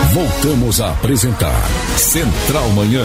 Voltamos a apresentar Central Manhã.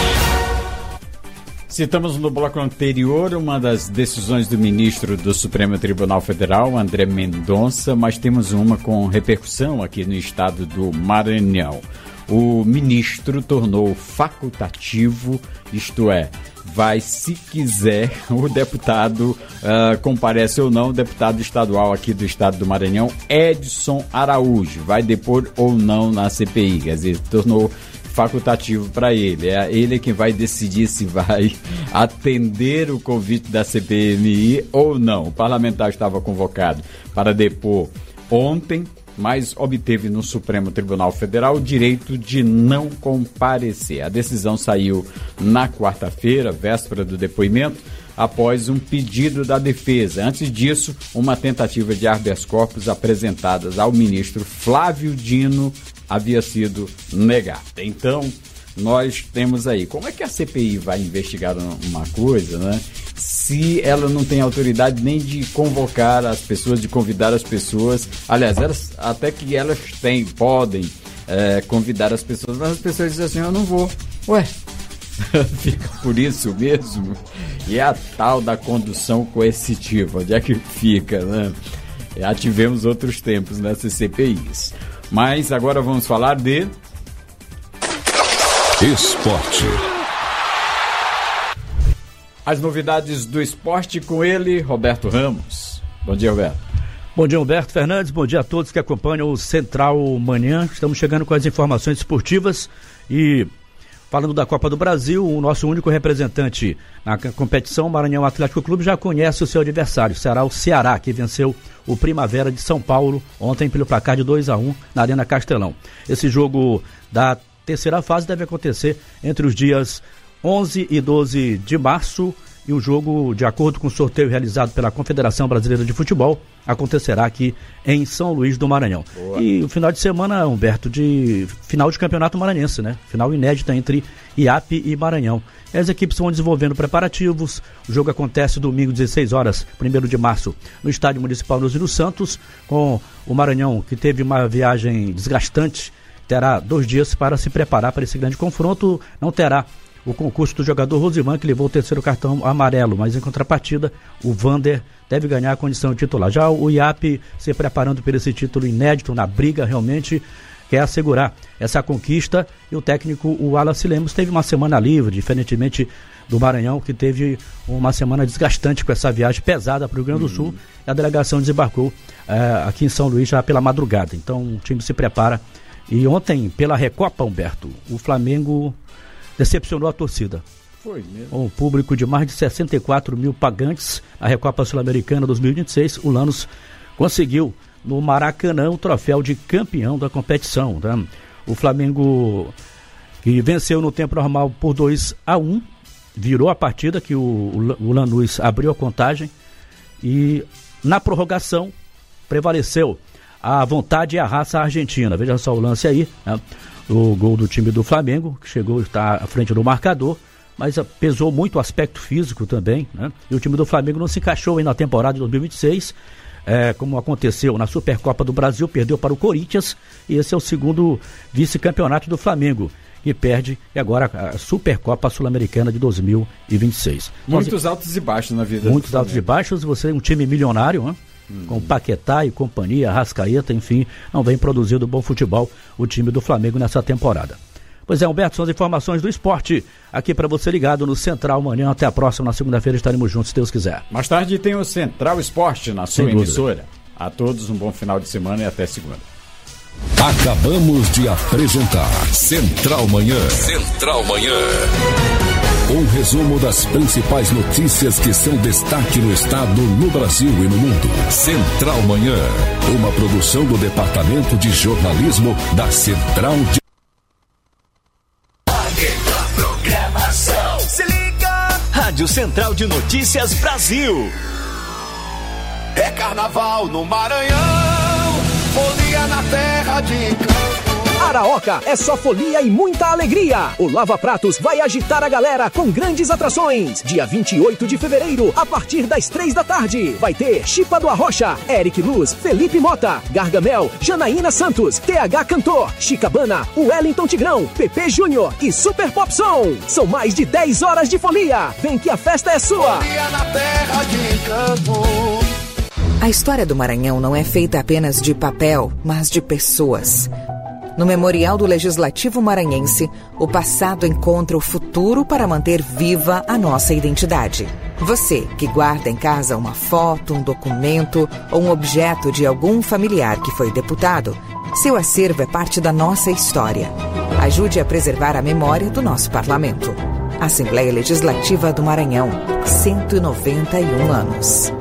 Citamos no bloco anterior uma das decisões do ministro do Supremo Tribunal Federal, André Mendonça, mas temos uma com repercussão aqui no estado do Maranhão. O ministro tornou facultativo, isto é, vai, se quiser, o deputado comparece ou não, o deputado estadual aqui do estado do Maranhão, Edson Araújo, vai depor ou não na CPI, quer dizer, tornou facultativo para ele. É ele quem vai decidir se vai atender o convite da CPMI ou não. O parlamentar estava convocado para depor ontem, mas obteve no Supremo Tribunal Federal o direito de não comparecer. A decisão saiu na quarta-feira, véspera do depoimento, após um pedido da defesa. Antes disso, uma tentativa de habeas corpus apresentadas ao ministro Flávio Dino havia sido negada. Então, nós temos aí, como é que a CPI vai investigar uma coisa, né? Se ela não tem autoridade nem de convocar as pessoas, de convidar as pessoas. Aliás, até que elas podem convidar as pessoas, mas as pessoas dizem assim, eu não vou. Ué, fica por isso mesmo? E a tal da condução coercitiva, onde é que fica, né? Já tivemos outros tempos nessas CPIs. Mas agora vamos falar de esporte. As novidades do esporte com ele, Roberto Ramos. Bom dia, Roberto. Bom dia, Humberto Fernandes. Bom dia a todos que acompanham o Central Manhã. Estamos chegando com as informações esportivas e falando da Copa do Brasil, o nosso único representante na competição, o Maranhão Atlético Clube, já conhece o seu adversário. Será o Ceará, que venceu o Primavera de São Paulo ontem pelo placar de 2-1 na Arena Castelão. Esse jogo da terceira fase deve acontecer entre os dias 11 e 12 de março e o jogo, de acordo com o sorteio realizado pela Confederação Brasileira de Futebol, acontecerá aqui em São Luís do Maranhão. Boa. E o final de semana, Humberto, de final de campeonato maranhense, né? Final inédita entre IAP e Maranhão. As equipes vão desenvolvendo preparativos. O jogo acontece domingo, 16 horas, 1º de março, no Estádio Municipal Nuzino Santos, com o Maranhão, que teve uma viagem desgastante, terá 2 dias para se preparar para esse grande confronto. Não terá o concurso do jogador Rosivan, que levou o 3º cartão amarelo, mas em contrapartida, o Vander deve ganhar a condição de titular. Já o IAP se preparando por esse título inédito, na briga realmente, quer assegurar essa conquista, e o técnico, o Wallace Lemos, teve uma semana livre, diferentemente do Maranhão, que teve uma semana desgastante com essa viagem pesada para o Rio Grande do Sul, e a delegação desembarcou aqui em São Luís já pela madrugada. Então o time se prepara, e ontem, pela Recopa, Humberto, o Flamengo decepcionou a torcida. Foi mesmo. Com um público de mais de 64 mil pagantes, a Recopa Sul-Americana 2026, o Lanús conseguiu no Maracanã o troféu de campeão da competição. Né? O Flamengo, que venceu no tempo normal por 2-1, virou a partida, que o Lanús abriu a contagem, e na prorrogação prevaleceu a vontade e a raça argentina. Veja só o lance aí, né? O gol do time do Flamengo, que chegou a estar à frente do marcador, mas pesou muito o aspecto físico também, né? E o time do Flamengo não se encaixou aí na temporada de 2026, como aconteceu na Supercopa do Brasil, perdeu para o Corinthians, e esse é o segundo vice-campeonato do Flamengo, que perde, e agora a Supercopa Sul-Americana de 2026. Muitos altos e baixos na vida. Muitos altos e baixos, você é um time milionário, né? Com Paquetá e companhia, Arrascaeta, enfim, não vem produzindo bom futebol o time do Flamengo nessa temporada. Pois é, Humberto, são as informações do esporte aqui para você ligado no Central Manhã. Até a próxima, na segunda-feira estaremos juntos, se Deus quiser. Mais tarde tem o Central Esporte na sua emissora. A todos um bom final de semana e até segunda. Acabamos de apresentar Central Manhã. Central Manhã. Um resumo das principais notícias que são destaque no estado, no Brasil e no mundo. Central Manhã, uma produção do Departamento de Jornalismo da Central de... Programação. Se liga! Rádio Central de Notícias Brasil. É carnaval no Maranhão, folia na terra de campo. Para a Oca é só folia e muita alegria. O Lava Pratos vai agitar a galera com grandes atrações. Dia 28 de fevereiro, a partir das 3 da tarde, vai ter Chipa do Arrocha, Eric Luz, Felipe Mota, Gargamel, Janaína Santos, TH Cantor, Chicabana, Wellington Tigrão, PP Júnior e Super Popson. São mais de 10 horas de folia. Vem que a festa é sua. Folia na terra de Encanto. A história do Maranhão não é feita apenas de papel, mas de pessoas. No Memorial do Legislativo Maranhense, o passado encontra o futuro para manter viva a nossa identidade. Você, que guarda em casa uma foto, um documento ou um objeto de algum familiar que foi deputado, seu acervo é parte da nossa história. Ajude a preservar a memória do nosso parlamento. Assembleia Legislativa do Maranhão, 191 anos.